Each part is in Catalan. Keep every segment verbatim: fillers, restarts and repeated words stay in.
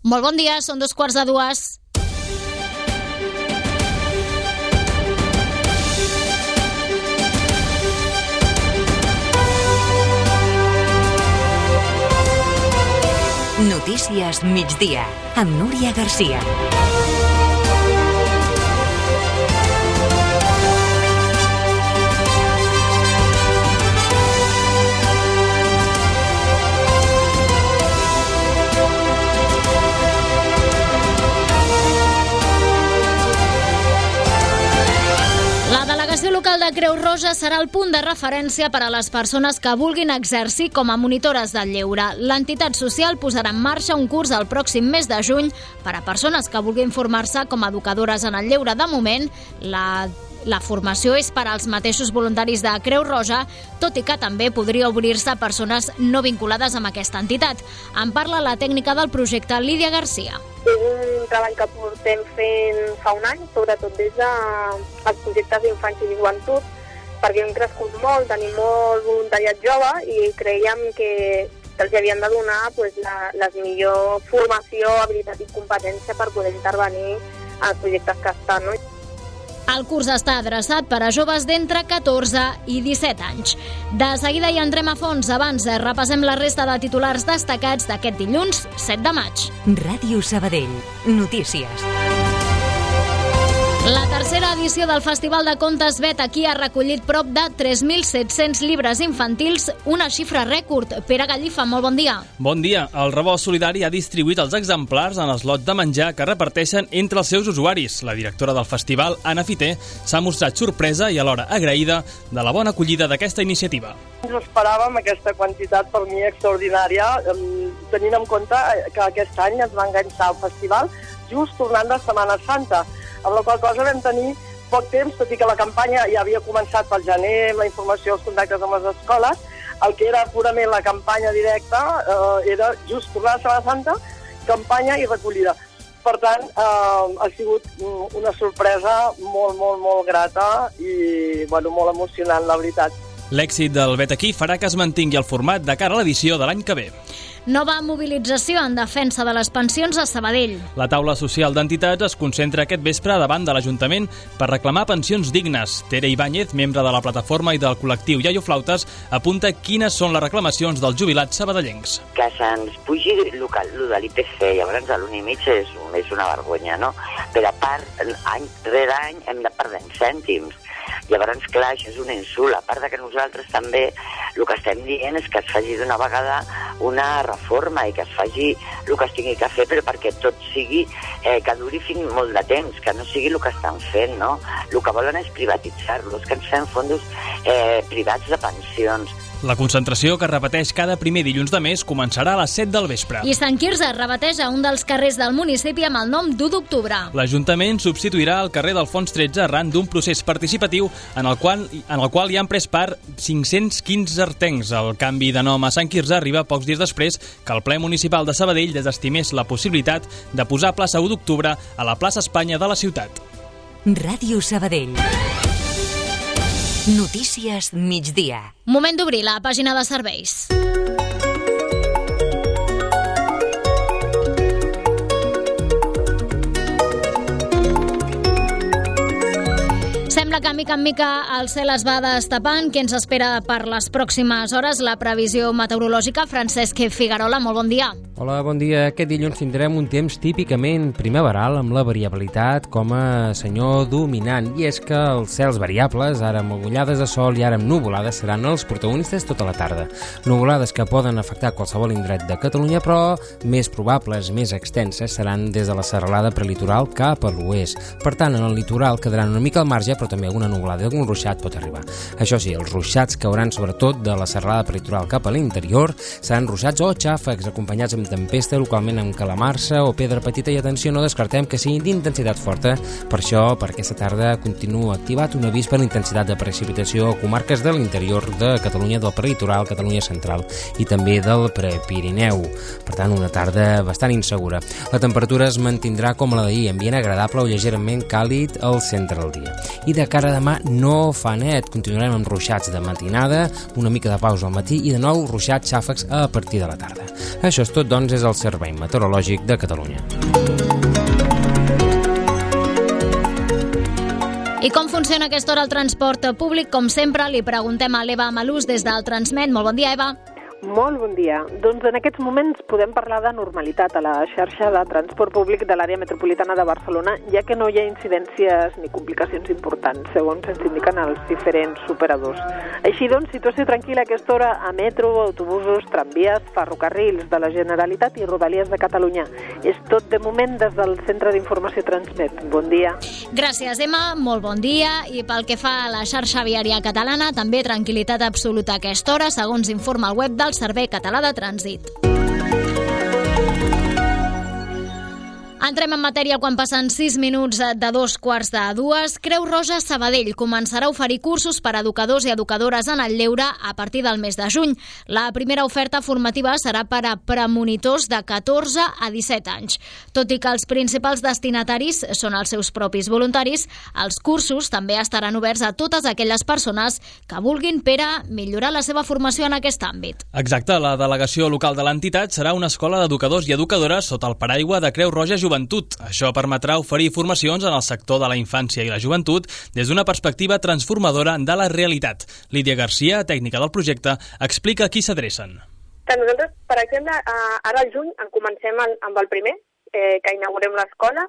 Molt bon dia, són dos quarts de dues. Notícies migdia, amb Núria Garcia. La delegació local de Creu Roja serà el punt de referència per a les persones que vulguin exercir com a monitores del lleure. L'entitat social posarà en marxa un curs el pròxim mes de juny per a persones que vulguin formar-se com a educadores en el lleure. De moment, la La formació és per als mateixos voluntaris de Creu Roja, tot i que també podria obrir-se a persones no vinculades amb aquesta entitat. En parla la tècnica del projecte, Lídia Garcia. És un treball que portem fent fa un any, sobretot des dels projectes d'infància i joventut, perquè hem crescut molt, tenim molt voluntariat jove i creiem que els havien de donar pues, la, la millor formació, habilitat i competència per poder intervenir en els projectes que estan, no? El curs està adreçat per a joves d'entre catorze i disset anys. De seguida hi entrem a fons. Abans repassem la resta de titulars destacats d'aquest dilluns, set de maig. Ràdio Sabadell. Notícies. La tercera edició del Festival de Contes Vet aquí ha recollit prop de tres mil set-cents llibres infantils, una xifra rècord. Pere Gallifa, molt bon dia. Bon dia. El Rebost Solidari ha distribuït els exemplars en els lots de menjar que reparteixen entre els seus usuaris. La directora del festival, Anna Fiter, s'ha mostrat sorpresa i alhora agraïda de la bona acollida d'aquesta iniciativa. No esperàvem aquesta quantitat per mi extraordinària, tenint en compte que aquest any es va enganxar el festival just tornant de Setmana Santa, amb la qual cosa vam tenir poc temps, tot i que la campanya ja havia començat pel gener, la informació, els contactes amb les escoles. El que era purament la campanya directa eh, era just tornar a Setmana Santa, campanya i recollida. Per tant, eh, ha sigut una sorpresa molt, molt, molt grata i bueno, molt emocionant, la veritat. L'èxit del Vet aquí farà que es mantingui el format de cara a l'edició de l'any que ve. Nova mobilització en defensa de les pensions a Sabadell. La taula social d'entitats es concentra aquest vespre davant de l'Ajuntament per reclamar pensions dignes. Tere Ibáñez, membre de la plataforma i del col·lectiu Iaio Flautes, apunta quines són les reclamacions dels jubilats sabadellencs. Que se'ns pugi el de l'I P C, llavors a l'un i mig és, és una vergonya, no? Però a part, any rere any hem de perdent cèntims. Llavors, clar, això és un insult. A part de que nosaltres també el que estem dient és que es faci d'una vegada una reforma i que es faci el que es tingui que fer, però perquè tot sigui, eh, que duri fins molt de temps, que no sigui el que estan fent, no? El que volen és privatitzar-los, que ens fem fondos eh, privats de pensions. La concentració, que es repeteix cada primer dilluns de mes, començarà a les set del vespre. I Sant Quirze repeteix a un dels carrers del municipi amb el nom d'u d'octubre. L'Ajuntament substituirà el carrer d'Alfons tretze arran d'un procés participatiu en el qual, en el qual hi han pres part cinc-cents quinze artencs. El canvi de nom a Sant Quirze arriba pocs dies després que el ple municipal de Sabadell desestimés la possibilitat de posar plaça u d'octubre a la plaça Espanya de la ciutat. Ràdio Sabadell. Notícies migdia. Moment d'obrir la pàgina de serveis. Sembla que mica en mica el cel es va destapant. Què ens espera per les pròximes hores? La previsió meteorològica. Francesc Figuerola, molt bon dia. Hola, bon dia. Aquest dilluns tindrem un temps típicament primaveral amb la variabilitat com a senyor dominant. I és que els cels variables, ara amb agullades de sol i ara amb nuvolades, seran els protagonistes tota la tarda. Nuvolades que poden afectar qualsevol indret de Catalunya, però més probables, més extenses, seran des de la serralada prelitoral cap a l'oest. Per tant, en el litoral quedaran una mica al marge, però també alguna nuvolada i algun ruixat pot arribar. Això sí, els ruixats cauran sobretot de la serralada prelitoral cap a l'interior, seran ruixats o xàfecs acompanyats amb tempesta, localment amb calamarsa o pedra petita, i atenció, no descartem que sigui d'intensitat forta. Per això, per aquesta tarda, continua activat un avís per intensitat de precipitació a comarques de l'interior de Catalunya, del prelitoral, Catalunya central i també del Prepirineu. Per tant, una tarda bastant insegura. La temperatura es mantindrà com la d'ahir, ambient agradable o lleugerament càlid al centre del dia. I de cara a demà no fa net, continuarem amb ruixats de matinada, una mica de pausa al matí i de nou ruixats xàfecs a partir de la tarda. Això és tot, doncs. doncs, és el Servei Meteorològic de Catalunya. I com funciona a aquesta hora el transport públic? Com sempre, li preguntem a l'Eva Malús des del Transmet. Molt bon dia, Eva. Molt bon dia. Doncs en aquests moments podem parlar de normalitat a la xarxa de transport públic de l'àrea metropolitana de Barcelona, ja que no hi ha incidències ni complicacions importants, segons ens indiquen els diferents operadors. Així doncs, situació tranquil·la a aquesta hora a metro, autobusos, tramvies, ferrocarrils de la Generalitat i Rodalies de Catalunya. És tot de moment des del Centre d'Informació Transmet. Bon dia. Gràcies, Emma. Molt bon dia. I pel que fa a la xarxa viària catalana, també tranquil·litat absoluta a aquesta hora, segons informa el web del Servei Català de Trànsit. Entrem en matèria quan passen sis minuts de dos quarts de dues. Creu Roja Sabadell començarà a oferir cursos per a educadors i educadores en el lleure a partir del mes de juny. La primera oferta formativa serà per a premonitors de catorze a disset anys. Tot i que els principals destinataris són els seus propis voluntaris, els cursos també estaran oberts a totes aquelles persones que vulguin per a millorar la seva formació en aquest àmbit. Exacte, la delegació local de l'entitat serà una escola d'educadors i educadores sota el paraigua de Creu Roja Joventut. Això permetrà oferir formacions en el sector de la infància i la joventut des d'una perspectiva transformadora de la realitat. Lídia Garcia, tècnica del projecte, explica a qui s'adrecen. Nosaltres, per exemple, ara al juny en comencem amb el primer, eh, que inaugurem l'escola,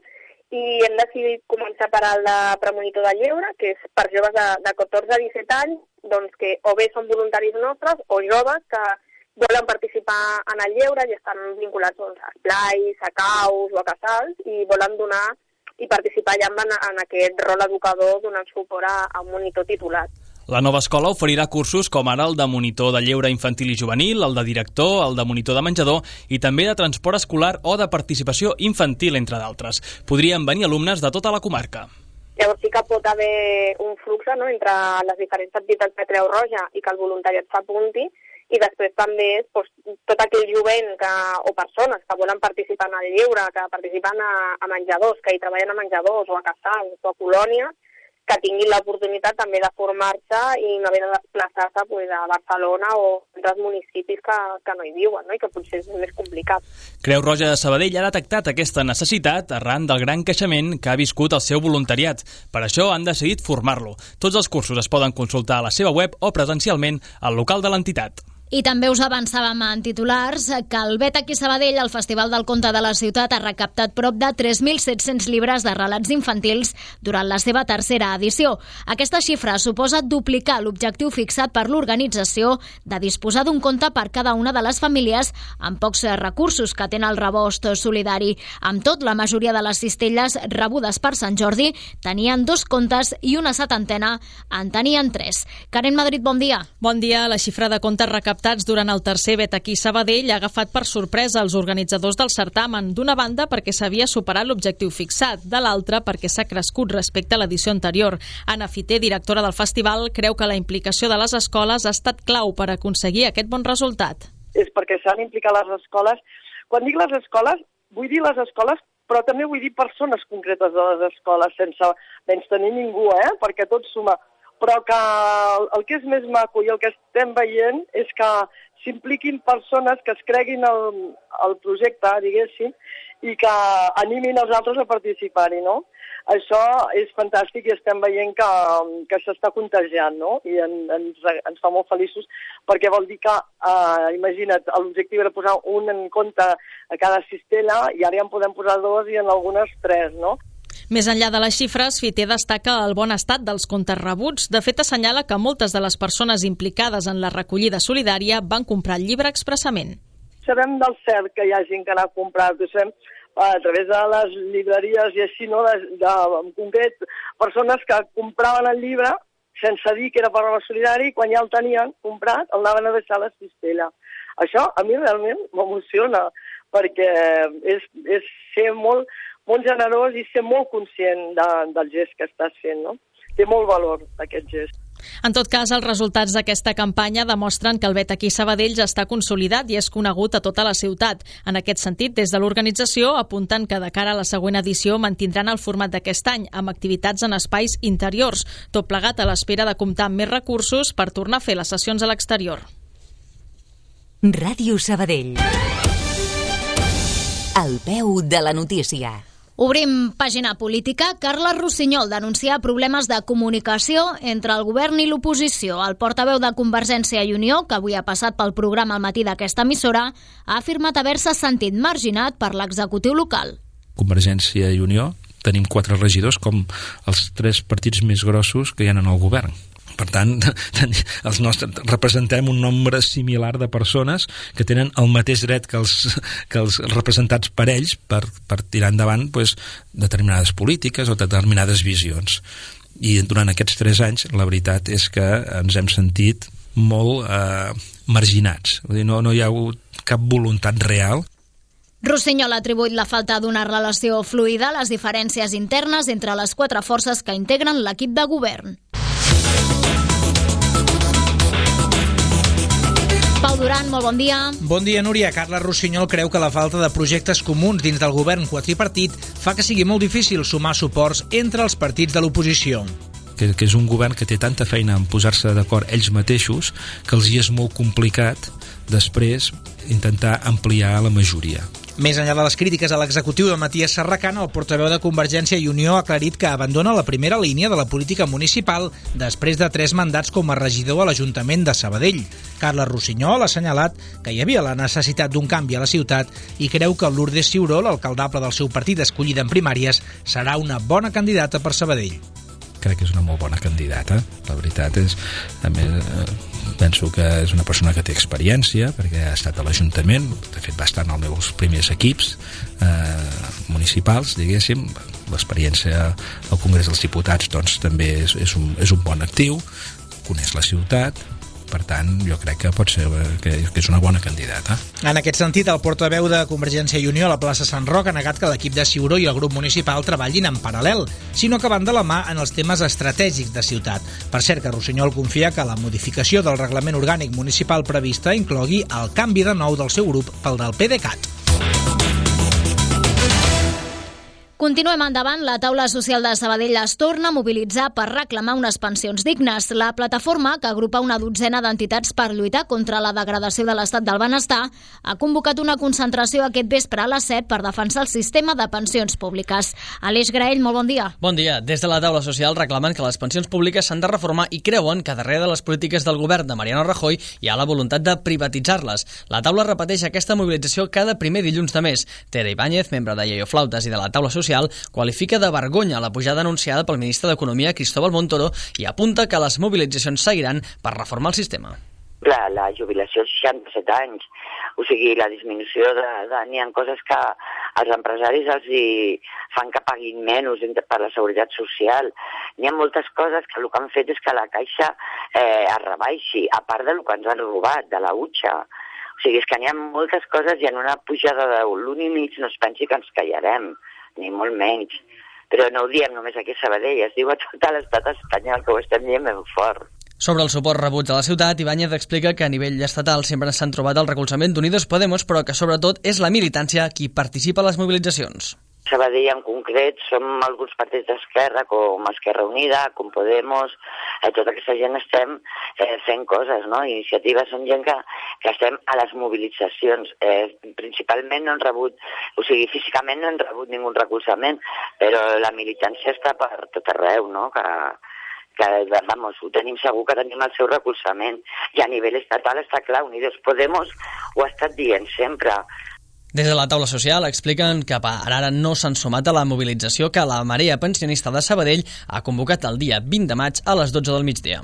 i hem decidit començar per al de premonitor de lleure, que és per joves de, de catorze a disset anys, doncs que o bé són voluntaris nostres o joves que volen participar en el lleure i estan vinculats doncs, a esplais, a caus o a casals i volen donar i participar ja en, en aquest rol educador donant suport a, a un monitor titulat. La nova escola oferirà cursos com ara el de monitor de lleure infantil i juvenil, el de director, el de monitor de menjador i també de transport escolar o de participació infantil, entre d'altres. Podrien venir alumnes de tota la comarca. Llavors sí que pot haver un flux, no?, entre les diferents entitats de Creu Roja i que el voluntariat s'apunti, i després també doncs, tot aquell jovent que, o persones que volen participar en el lleure, que participen a, a menjadors, que hi treballen a menjadors o a casals o a colònies, que tinguin l'oportunitat també de formar-se i no haver de desplaçar-se pues, a Barcelona o altres municipis que, que no hi viuen, no? I que potser és més complicat. Creu Roja de Sabadell ha detectat aquesta necessitat arran del gran creixement que ha viscut el seu voluntariat. Per això han decidit formar-lo. Tots els cursos es poden consultar a la seva web o presencialment al local de l'entitat. I també us avançàvem en titulars que el Bet aquí Sabadell, el Festival del Conte de la Ciutat, ha recaptat prop de tres mil set-cents llibres de relats infantils durant la seva tercera edició. Aquesta xifra suposa duplicar l'objectiu fixat per l'organització de disposar d'un conte per cada una de les famílies amb pocs recursos que tenen el rebost solidari. Amb tot, la majoria de les cistelles rebudes per Sant Jordi tenien dos contes i una setantena en tenien tres. Karen Madrid, bon dia. Bon dia. La xifra de contes recaptats durant el tercer Bet aquí Sabadell ha agafat per sorpresa els organitzadors del certamen, d'una banda perquè s'havia superat l'objectiu fixat, de l'altra perquè s'ha crescut respecte a l'edició anterior. Anna Fiter, directora del festival, creu que la implicació de les escoles ha estat clau per aconseguir aquest bon resultat. És perquè s'han implicat les escoles. Quan dic les escoles, vull dir les escoles, però també vull dir persones concretes de les escoles, sense menys tenir ningú, eh? Perquè tot suma. Però que el que és més maco i el que estem veient és que s'impliquin persones que es creguin el, el projecte, diguéssim, i que animin els altres a participar-hi, no? Això és fantàstic i estem veient que, que s'està contagiant, no? I en, ens, ens fa molt feliços perquè vol dir que, eh, imagina't, l'objectiu era posar un en compte a cada cistella i ara ja en podem posar dos i en algunes tres, no? Més enllà de les xifres, Fiter destaca el bon estat dels comptes rebuts. De fet, assenyala que moltes de les persones implicades en la recollida solidària van comprar el llibre expressament. Sabem del cert que hi ha gent que n'ha comprat, ho sabem a través de les llibreries i així, no? De, de, en concret, persones que compraven el llibre sense dir que era per la solidària i quan ja el tenien comprat el anaven a deixar a la cistella. Això a mi realment m'emociona perquè és, és ser molt molt generós i ser molt conscient de, del gest que estàs fent, no? Té molt valor, aquest gest. En tot cas, els resultats d'aquesta campanya demostren que el Bet aquí Sabadell ja està consolidat i és conegut a tota la ciutat. En aquest sentit, des de l'organització apunten que de cara a la següent edició mantindran el format d'aquest any, amb activitats en espais interiors, tot plegat a l'espera de comptar amb més recursos per tornar a fer les sessions a l'exterior. Ràdio Sabadell. Al peu de la notícia. Obrim pàgina política. Carles Rossinyol denuncia problemes de comunicació entre el govern i l'oposició. El portaveu de Convergència i Unió, que avui ha passat pel programa al matí d'aquesta emissora, ha afirmat haver-se sentit marginat per l'executiu local. Convergència i Unió tenim quatre regidors com els tres partits més grossos que hi ha en el govern. Per tant, els nostres, representem un nombre similar de persones que tenen el mateix dret que els, que els representats per ells per, per tirar endavant pues, determinades polítiques o determinades visions. I durant aquests tres anys la veritat és que ens hem sentit molt eh, marginats. Vull dir, no, no hi ha hagut cap voluntat real. Rossinyol ha atribuït la falta d'una relació fluida a les diferències internes entre les quatre forces que integren l'equip de govern. Pau Duran, molt bon dia. Bon dia, Núria. Carles Rossinyol creu que la falta de projectes comuns dins del govern quadripartit fa que sigui molt difícil sumar suports entre els partits de l'oposició. Que, que és un govern que té tanta feina en posar-se d'acord ells mateixos que els hi és molt complicat després intentar ampliar la majoria. Més enllà de les crítiques a l'executiu de Matías Serracant, el portaveu de Convergència i Unió ha aclarit que abandona la primera línia de la política municipal després de tres mandats com a regidor a l'Ajuntament de Sabadell. Carles Rossinyol ha assenyalat que hi havia la necessitat d'un canvi a la ciutat i creu que Lourdes Ciuró, l'alcaldable del seu partit escollida en primàries, serà una bona candidata per Sabadell. Crec que és una molt bona candidata. La veritat és, també eh, penso que és una persona que té experiència, perquè ha estat a l'Ajuntament, de fet va estar en els meus primers equips eh, municipals, diguéssim. L'experiència al Congrés dels Diputats doncs, també és, és, un, és un bon actiu, coneix la ciutat. Per tant, jo crec que pot ser que, que és una bona candidata. En aquest sentit, el portaveu de Convergència i Unió a la plaça Sant Roc ha negat que l'equip de Ciuró i el grup municipal treballin en paral·lel, sinó que van de la mà en els temes estratègics de ciutat. Per cert, que Rossinyol confia que la modificació del reglament orgànic municipal prevista inclogui el canvi de nou del seu grup pel del PDeCAT. Continuem endavant. La taula social de Sabadell es torna a mobilitzar per reclamar unes pensions dignes. La plataforma, que agrupa una dotzena d'entitats per lluitar contra la degradació de l'estat del benestar, ha convocat una concentració aquest vespre a les set per defensar el sistema de pensions públiques. Aleix Graell, molt bon dia. Bon dia. Des de la taula social reclamen que les pensions públiques s'han de reformar i creuen que darrere de les polítiques del govern de Mariano Rajoy hi ha la voluntat de privatitzar-les. La taula repeteix aquesta mobilització cada primer dilluns de mes. Tere Ibáñez, membre de Iaio Flautes i de la taula social, qualifica de vergonya la pujada anunciada pel ministre d'Economia, Cristóbal Montoro, i apunta que les mobilitzacions seguiran per reformar el sistema. La, la jubilació als seixanta-set anys, o sigui, la disminució de, de... N'hi ha coses que els empresaris els hi fan que paguin menys per la seguretat social. N'hi ha moltes coses que el que han fet és que la Caixa eh, es rebaixi, a part del que ens han robat, de la utxa. O sigui, és que n'hi ha moltes coses i en una pujada de l'un i mig no es pensi que ens callarem, ni molt menys. Però no ho diem només aquí a Sabadell, es diu a tot l'estat espanyol, que ho estem dient ben fort. Sobre el suport rebut a la ciutat, Ibáñez explica que a nivell estatal sempre s'han trobat el recolzament d'Unidos Podemos, però que sobretot és la militància qui participa a les mobilitzacions. Sabadell en concret som alguns partits d'esquerra, com Esquerra Unida, com Podemos, eh, tota aquesta gent estem eh, fent coses, no? Iniciatives, són gent que, que estem a les mobilitzacions. Eh, principalment no han rebut, o sigui, físicament no han rebut ningú recolzament, però la militància està per tot arreu, no? Que, que vamos, ho tenim segur que tenim el seu recolzament. I a nivell estatal està clar, Unidos Podemos ho ha estat dient sempre. Des de la taula social expliquen que per ara no s'han sumat a la mobilització que la Marea Pensionista de Sabadell ha convocat el dia vint de maig a les dotze del migdia.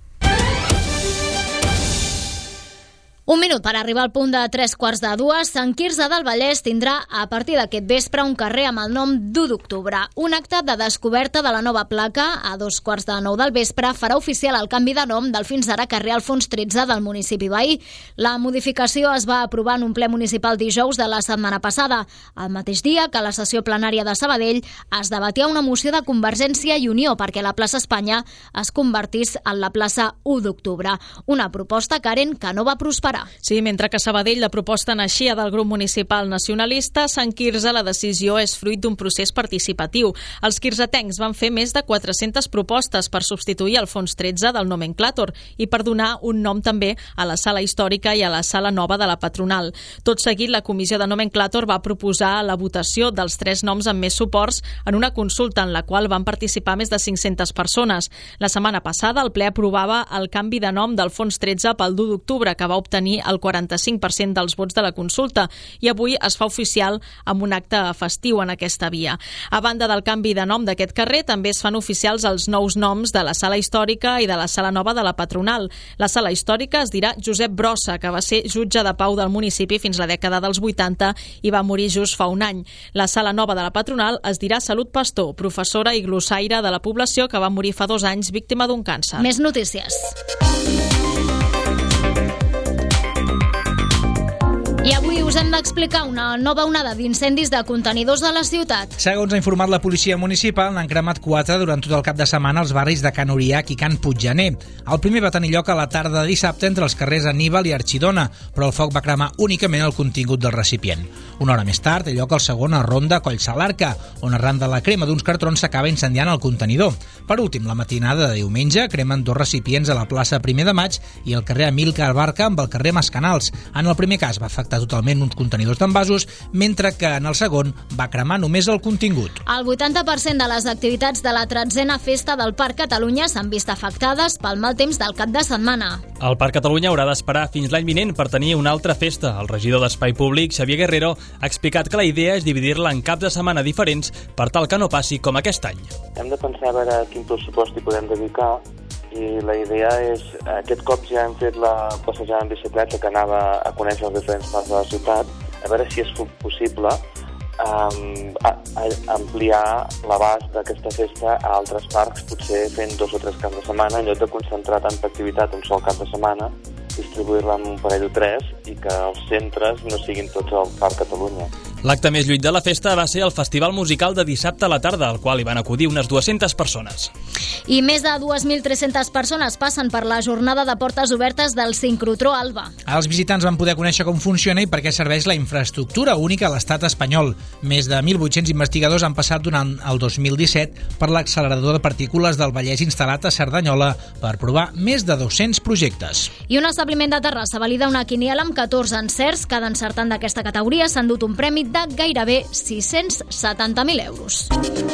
Un minut per arribar al punt de tres quarts de dues. Sant Quirze del Vallès tindrà a partir d'aquest vespre un carrer amb el nom d'u d'octubre. Un acte de descoberta de la nova placa a dos quarts de nou del vespre farà oficial el canvi de nom del fins ara carrer Alfons tretze del municipi veí. La modificació es va aprovar en un ple municipal dijous de la setmana passada, el mateix dia que a la sessió plenària de Sabadell es debatia una moció de Convergència i Unió perquè la plaça Espanya es convertís en la plaça u d'octubre. Una proposta, Karen, que no va prosperar. Clara. Sí, mentre que a Sabadell la proposta naixia del grup municipal nacionalista, a Sant Quirze la decisió és fruit d'un procés participatiu. Els quirzetencs van fer més de quatre-centes propostes per substituir el fons tretze del nomenclàtor i per donar un nom també a la sala històrica i a la sala nova de la patronal. Tot seguit, la comissió de nomenclàtor va proposar la votació dels tres noms amb més suports en una consulta en la qual van participar més de cinc-centes persones. La setmana passada, el ple aprovava el canvi de nom del fons tretze pel l'u d'octubre, que va obtenir el quaranta-cinc per cent dels vots de la consulta, i avui es fa oficial amb un acte festiu en aquesta via. A banda del canvi de nom d'aquest carrer, també es fan oficials els nous noms de la sala històrica i de la sala nova de la patronal. La sala històrica es dirà Josep Brossa, que va ser jutge de pau del municipi fins la dècada dels vuitanta i va morir just fa un any. La sala nova de la patronal es dirà Salut Pastor, professora i glossaire de la població que va morir fa dos anys víctima d'un càncer. Més notícies. I avui us hem d'explicar una nova onada d'incendis de contenidors de la ciutat. Segons ha informat la policia municipal, n'han cremat quatre durant tot el cap de setmana als barris de Can Uriac i Can Puiggener. El primer va tenir lloc a la tarda de dissabte entre els carrers Aníbal i Arxidona, però el foc va cremar únicament el contingut del recipient. Una hora més tard té lloc el segon a Ronda Collsalarca, on arran de la crema d'uns cartrons s'acaba incendiant el contenidor. Per últim, la matinada de diumenge cremen dos recipients a la plaça Primer de Maig i al carrer Amílcar Barca amb el carrer Mascanals. En el primer cas va afectar totalment uns contenidors d'envasos, mentre que en el segon va cremar només el contingut. El vuitanta per cent de les activitats de la tretzena Festa del Parc Catalunya s'han vist afectades pel mal temps del cap de setmana. El Parc Catalunya haurà d'esperar fins l'any vinent per tenir una altra festa. El regidor d'Espai Públic, Xavier Guerrero, ha explicat que la idea és dividir-la en caps de setmana diferents per tal que no passi com aquest any. Hem de pensar a veure quin pressupost hi podem dedicar, i la idea és, aquest cop ja hem fet la passejada en bicicleta que anava a conèixer els diferents parts de la ciutat, a veure si és possible um, a, a ampliar l'abast d'aquesta festa a altres parcs, potser fent dos o tres caps de setmana, en lloc de concentrar tanta activitat un sol cap de setmana, distribuir-la en un parell o tres i que els centres no siguin tots al Parc Catalunya. L'acte més lluit de la festa va ser el festival musical de dissabte a la tarda, al qual hi van acudir unes dues-centes persones. I més de dues mil tres-centes persones passen per la jornada de portes obertes del Sincrotró Alba. Els visitants van poder conèixer com funciona i per què serveix la infraestructura única a l'estat espanyol. Més de mil vuit-cents investigadors han passat durant el dos mil disset per l'accelerador de partícules del Vallès instal·lat a Cerdanyola per provar més de dos-cents projectes. I un establiment de Terrassa valida una quiniela amb catorze encerts. Cada encertant d'aquesta categoria s'ha endut un premi de gairebé sis-cents setanta mil euros.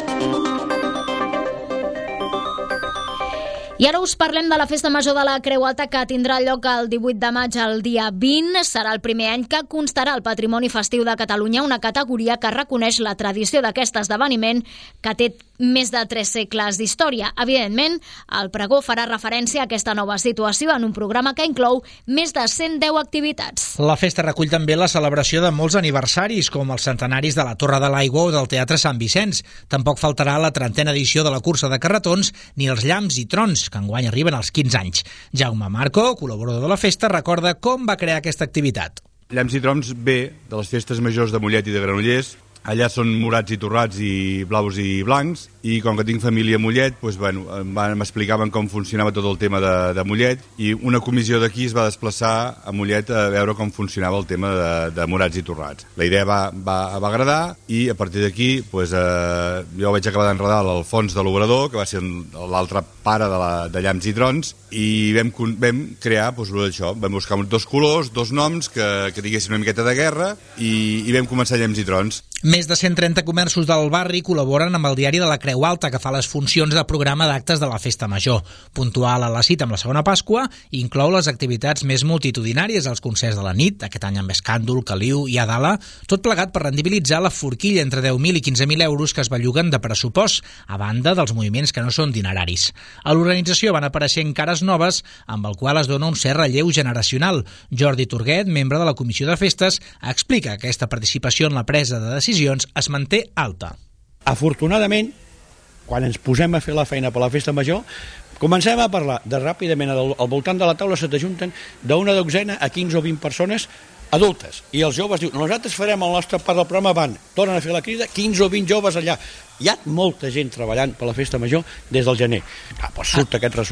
I ara us parlem de la Festa Major de la Creu Alta, que tindrà lloc el divuit de maig al dia vint. Serà el primer any que constarà al Patrimoni Festiu de Catalunya, una categoria que reconeix la tradició d'aquest esdeveniment que té més de tres segles d'història. Evidentment, el pregó farà referència a aquesta nova situació en un programa que inclou més de cent deu activitats. La festa recull també la celebració de molts aniversaris, com els centenaris de la Torre de l'Aigua o del Teatre Sant Vicenç. Tampoc faltarà la trentena edició de la cursa de carretons ni els llamps i trons, que enguany arriben als quinze anys. Jaume Marco, col·laborador de la festa, recorda com va crear aquesta activitat. Llamps i trons ve de les festes majors de Mollet i de Granollers. Allà són morats i torrats i blaus i blancs, i com que tinc família a Mollet, doncs, bueno, m'explicaven com funcionava tot el tema de, de Mollet, i una comissió d'aquí es va desplaçar a Mollet a veure com funcionava el tema de, de morats i torrats. La idea va, va, va agradar, i a partir d'aquí doncs, eh, jo vaig acabar d'enredar l'Alfons de l'Obrador, que va ser l'altre pare de, la, de Llamps i Trons, i vam, vam crear doncs, això, vam buscar dos colors, dos noms que, que diguessin una miqueta de guerra, i, i vam començar Llamps i Trons. Més de cent trenta comerços del barri col·laboren amb el diari de la Creu Alta, que fa les funcions de programa d'actes de la Festa Major. Puntual a la cita amb la segona Pasqua, inclou les activitats més multitudinàries, els concerts de la nit, aquest any amb Escàndol, Caliu i Adala, tot plegat per rendibilitzar la forquilla entre deu mil i quinze mil euros que es belluguen de pressupost, a banda dels moviments que no són dineraris. A l'organització van apareixent cares noves, amb el qual es dona un cert relleu generacional. Jordi Turguet, membre de la Comissió de Festes, explica que aquesta participació en la presa de decisions es manté alta. Afortunadament, quan ens posem a fer la feina per la festa major, comencem a parlar de ràpidament al, al voltant de la taula se t'ajunten d'una dotzena a quinze o vint persones adultes, i els joves diuen, nosaltres farem el nostre part del programa, van, tornen a fer la crida, quinze o vint joves allà. Hi ha molta gent treballant per la festa major des del gener. Ah, doncs surt aquest resultat.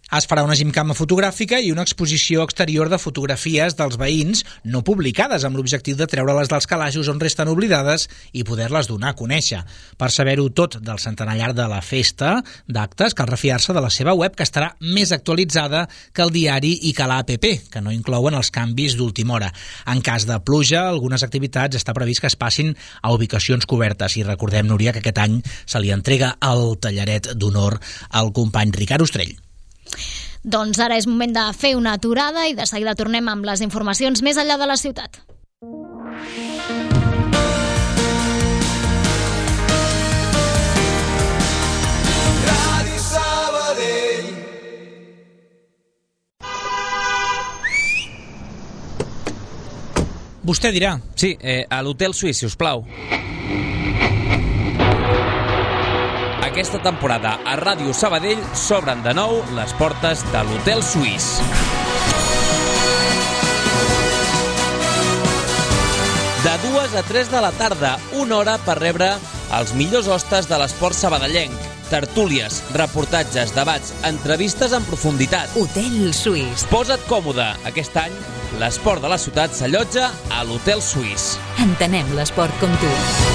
Es farà una gimcama fotogràfica i una exposició exterior de fotografies dels veïns no publicades amb l'objectiu de treure-les dels calaixos on resten oblidades i poder-les donar a conèixer. Per saber-ho tot del centenar de la festa d'actes cal refiar-se de la seva web, que estarà més actualitzada que el diari i que l'A P P, que no inclouen els canvis d'última hora. En cas de pluja, algunes activitats està previst que es passin a ubicacions cobertes i recordem, Núria, que aquest any se li entrega el tallaret d'honor al company Ricard Ostrell. Doncs ara és moment de fer una aturada i de seguida tornem amb les informacions més enllà de la ciutat. Ràdio Sabadell. Vostè dirà. Sí, eh, a l'Hotel Suís, si us plau. Aquesta temporada a Ràdio Sabadell s'obren de nou les portes de l'Hotel Suís. De dues a tres de la tarda, una hora per rebre els millors hostes de l'esport sabadellenc. Tertúlies, reportatges, debats, entrevistes en profunditat. Hotel Suís. Posa't còmode. Aquest any, l'esport de la ciutat s'allotja a l'Hotel Suís. Entenem l'esport com tu.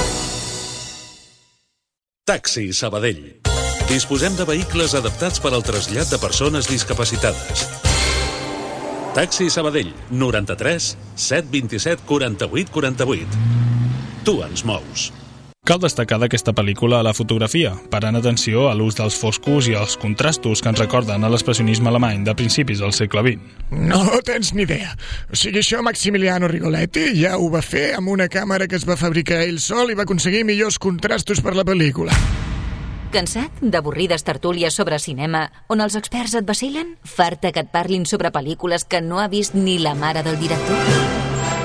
Taxi Sabadell. Disposem de vehicles adaptats per al trasllat de persones discapacitades. Taxi Sabadell, noranta-tres set vint-i-set quaranta-vuit quaranta-vuit. Tu ens mous. Cal destacar d'aquesta pel·lícula la fotografia, parant atenció a l'ús dels foscos i els contrastos que ens recorden a l'expressionisme alemany de principis del segle vint. No tens ni idea. O sigui, això Maximiliano Rigoletti ja ho va fer amb una càmera que es va fabricar ell sol i va aconseguir millors contrastos per la pel·lícula. Cansat d'avorrides tertúlies sobre cinema on els experts et vacilen? Farta que et parlin sobre pel·lícules que no ha vist ni la mare del director?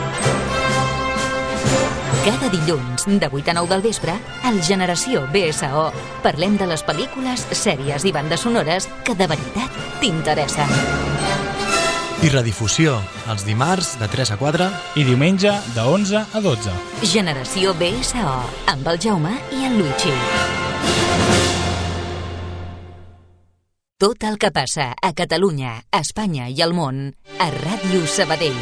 Cada dilluns, de vuit a nou del vespre, al Generació B S O, parlem de les pel·lícules, sèries i bandes sonores que de veritat t'interessen. I redifusió, els dimarts de tres a quatre i diumenge de onze a dotze. Generació B S O, amb el Jaume i el Luigi. Tot el que passa a Catalunya, a Espanya i al món, a Ràdio Sabadell.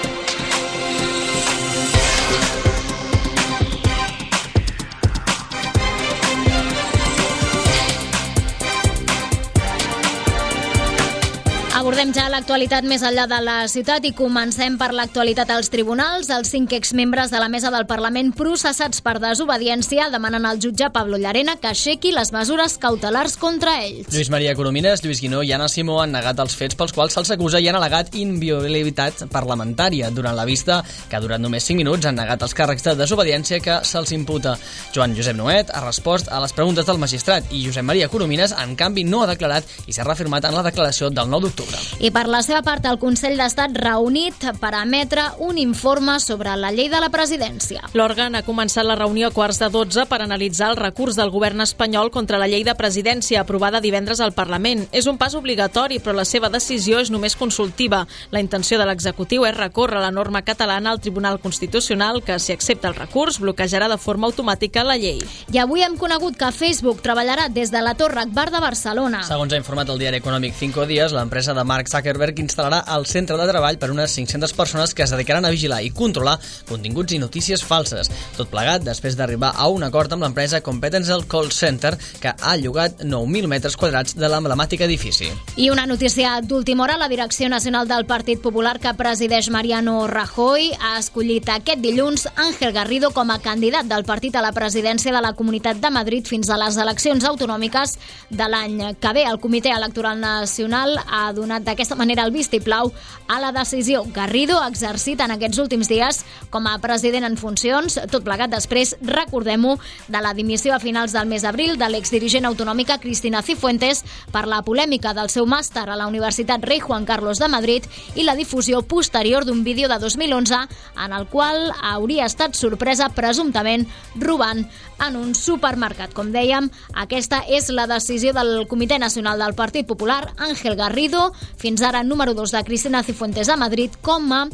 Abordem ja l'actualitat més enllà de la ciutat i comencem per l'actualitat als tribunals. Els cinc exmembres de la mesa del Parlament processats per desobediència demanen al jutge Pablo Llarena que aixequi les mesures cautelars contra ells. Lluís Maria Coromines, Lluís Guinó i Anna Simó han negat els fets pels quals se'ls acusa i han al·legat inviolabilitat parlamentària. Durant la vista, que ha durat només cinc minuts, han negat els càrrecs de desobediència que se'ls imputa. Joan Josep Nuet ha respost a les preguntes del magistrat i Josep Maria Coromines, en canvi, no ha declarat i s'ha reafirmat en la declaració del nou d'octubre. I per la seva part, el Consell d'Estat reunit per emetre un informe sobre la llei de la presidència. L'òrgan ha començat la reunió a quarts de dotze per analitzar el recurs del govern espanyol contra la llei de presidència aprovada divendres al Parlament. És un pas obligatori, però la seva decisió és només consultiva. La intenció de l'executiu és recórrer la norma catalana al Tribunal Constitucional que, si accepta el recurs, bloquejarà de forma automàtica la llei. I avui hem conegut que Facebook treballarà des de la Torre Agbar de Barcelona. Segons ha informat el diari econòmic Cinco Días, l'empresa de Mark Zuckerberg instal·larà el centre de treball per unes cinc-centes persones que es dedicaran a vigilar i controlar continguts i notícies falses. Tot plegat després d'arribar a un acord amb l'empresa Competential Call Center, que ha llogat nou mil metres quadrats de l'emblemàtic edifici. I una notícia d'última hora, la Direcció Nacional del Partit Popular que presideix Mariano Rajoy ha escollit aquest dilluns Ángel Garrido com a candidat del partit a la presidència de la Comunitat de Madrid fins a les eleccions autonòmiques de l'any que ve. El Comitè Electoral Nacional ha donat d'aquesta manera el vistiplau a la decisió. Garrido ha exercit en aquests últims dies com a president en funcions, tot plegat després, recordem-ho, de la dimissió a finals del mes d'abril de l'exdirigent autonòmica Cristina Cifuentes per la polèmica del seu màster a la Universitat Rei Juan Carlos de Madrid i la difusió posterior d'un vídeo de dos mil onze en el qual hauria estat sorpresa presumptament robant en un supermercat. Com dèiem, aquesta és la decisió del Comitè Nacional del Partit Popular. Ángel Garrido, fins ara número dos de Cristina Cifuentes a Madrid, com a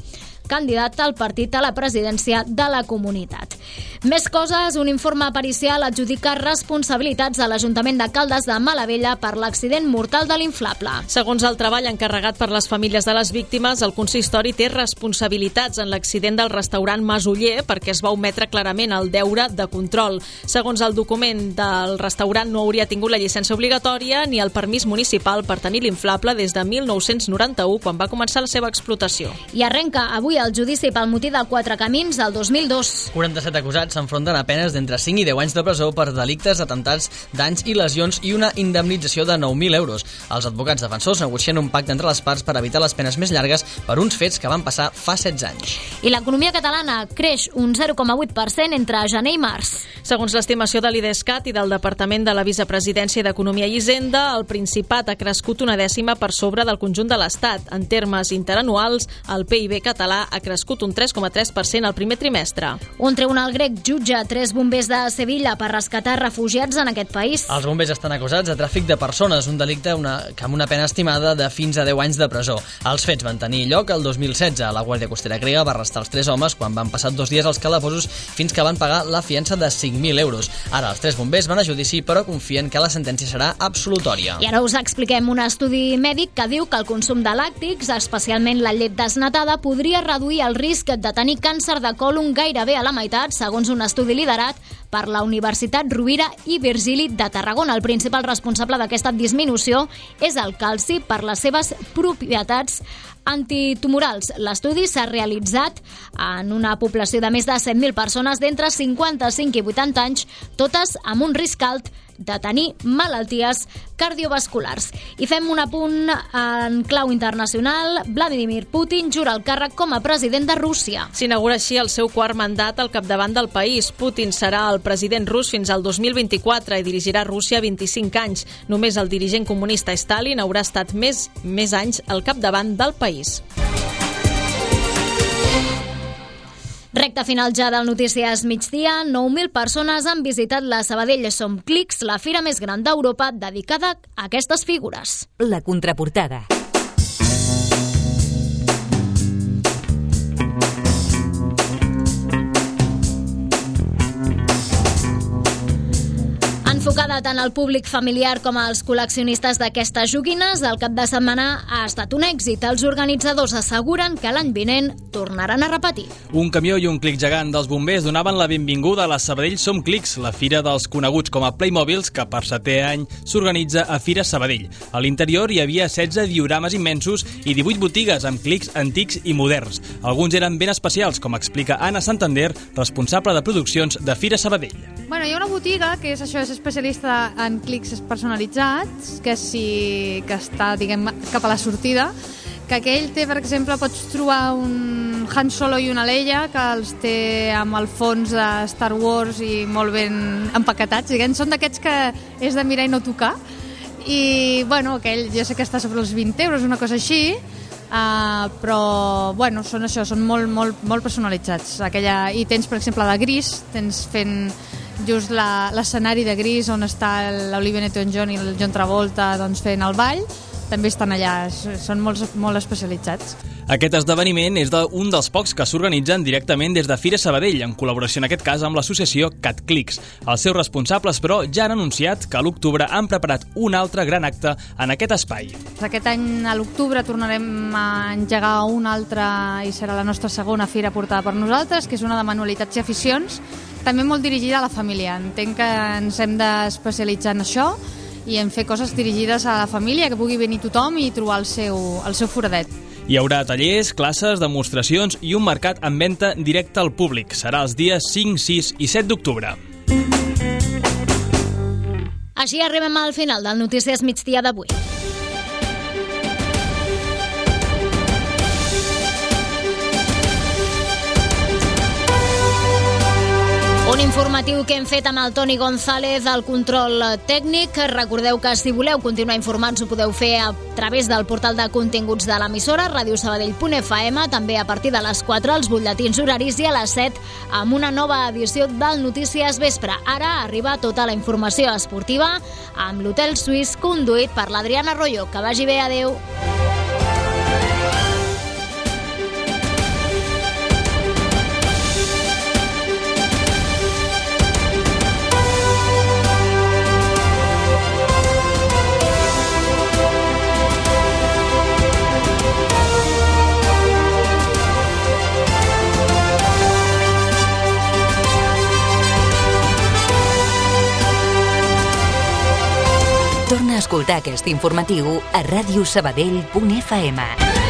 candidat al partit a la presidència de la comunitat. Més coses, un informe pericial adjudica responsabilitats a l'Ajuntament de Caldes de Malavella per l'accident mortal de l'inflable. Segons el treball encarregat per les famílies de les víctimes, el consistori té responsabilitats en l'accident del restaurant Masoller perquè es va ometre clarament el deure de control. Segons el document del restaurant, no hauria tingut la llicència obligatòria ni el permís municipal per tenir l'inflable des de mil nou-cents noranta-u, quan va començar la seva explotació. I arrenca avui el judici pel motí de Quatre Camins del dos mil dos. quaranta-set acusats s'enfronten a penes d'entre cinc i deu anys de presó per delictes, atemptats, danys i lesions i una indemnització de nou mil euros. Els advocats defensors negocien un pacte entre les parts per evitar les penes més llargues per uns fets que van passar fa setze anys. I l'economia catalana creix un zero coma vuit per cent entre gener i març. Segons l'estimació de l'IDESCAT i del Departament de la Vicepresidència d'Economia i Hisenda, el Principat ha crescut una dècima per sobre del conjunt de l'Estat. En termes interanuals, el P I B català ha crescut un tres coma tres per cent al primer trimestre. Un tribunal grec jutja tres bombers de Sevilla per rescatar refugiats en aquest país. Els bombers estan acusats de tràfic de persones, un delicte una, amb una pena estimada de fins a deu anys de presó. Els fets van tenir lloc el dos mil setze. La Guàrdia Costera grega va arrestar els tres homes quan van passar dos dies als calabossos fins que van pagar la fiança de cinc mil euros. Ara els tres bombers van a judici, però confien que la sentència serà absolutòria. I ara us expliquem un estudi mèdic que diu que el consum de làctics, especialment la llet desnatada, podria reduir el risc de tenir càncer de còlon gairebé a la meitat, segons un estudi liderat per la Universitat Rovira i Virgili de Tarragona. El principal responsable d'aquesta disminució és el calci per les seves propietats antitumorals. L'estudi s'ha realitzat en una població de més de set mil persones d'entre cinquanta-cinc i vuitanta anys, totes amb un risc alt de tenir malalties cardiovasculars. I fem un apunt en clau internacional. Vladimir Putin jura el càrrec com a president de Rússia. S'inaugura així el seu quart mandat al capdavant del país. Putin serà el president rus fins al dos mil vint-i-quatre i dirigirà Rússia vint-i-cinc anys. Només el dirigent comunista Stalin haurà estat més, més anys al capdavant del país. Recte final ja del Notícies Migdia. nou mil persones han visitat la Sabadell Som Clics, la fira més gran d'Europa dedicada a aquestes figures. La contraportada. Enfocada tant al públic familiar com als col·leccionistes d'aquestes joguines, el cap de setmana ha estat un èxit. Els organitzadors asseguren que l'any vinent tornaran a repetir. Un camió i un clic gegant dels bombers donaven la benvinguda a la Sabadell Som Clics, la fira dels coneguts com a Playmobils, que per setè any s'organitza a Fira Sabadell. A l'interior hi havia setze diorames immensos i divuit botigues amb clics antics i moderns. Alguns eren ben especials, com explica Anna Santander, responsable de produccions de Fira Sabadell. Bueno, hi ha una botiga que és això, és especialista en clics personalitzats, que sí que està, diguem, cap a la sortida, que aquell té, per exemple, pots trobar un Han Solo i una Leia, que els té amb el fons de Star Wars i molt ben empaquetats, diguem, són d'aquests que és de mirar i no tocar, i, bueno, aquell jo sé que està sobre els vint euros, una cosa així, Uh, però bueno, són això, són molt, molt, molt personalitzats. Aquella, i tens, per exemple, de Gris, tens fent just l'escenari de Gris on està l'Olivia Newton-John i el John Travolta, doncs, fent el ball, també estan allà, són molt, molt especialitzats. Aquest esdeveniment és de, un dels pocs que s'organitzen directament des de Fira Sabadell, en col·laboració en aquest cas amb l'associació CatClics. Els seus responsables, però, ja han anunciat que a l'octubre han preparat un altre gran acte en aquest espai. Aquest any, a l'octubre, tornarem a engegar una altra i serà la nostra segona fira portada per nosaltres, que és una de manualitats i aficions, també molt dirigida a la família. Entenc que ens hem d'especialitzar en això i en fer coses dirigides a la família, que pugui venir tothom i trobar el seu, el seu foradet. Hi haurà tallers, classes, demostracions i un mercat en venda directe al públic. Serà els dies cinc, sis i set d'octubre. Així arribem al final del Notícies Migdia d'avui. Un informatiu que hem fet amb el Toni González al control tècnic. Recordeu que si voleu continuar informats ho podeu fer a través del portal de continguts de l'emissora radiosabadell punt f m, també a partir de les quatre als butlletins horaris i a les set amb una nova edició del Notícies Vespre. Ara arriba tota la informació esportiva amb l'Hotel Suís conduït per l'Adriana Arroyo. Que vagi bé, adeu. escoltar aquest informatiu a radiosabadell punt f m.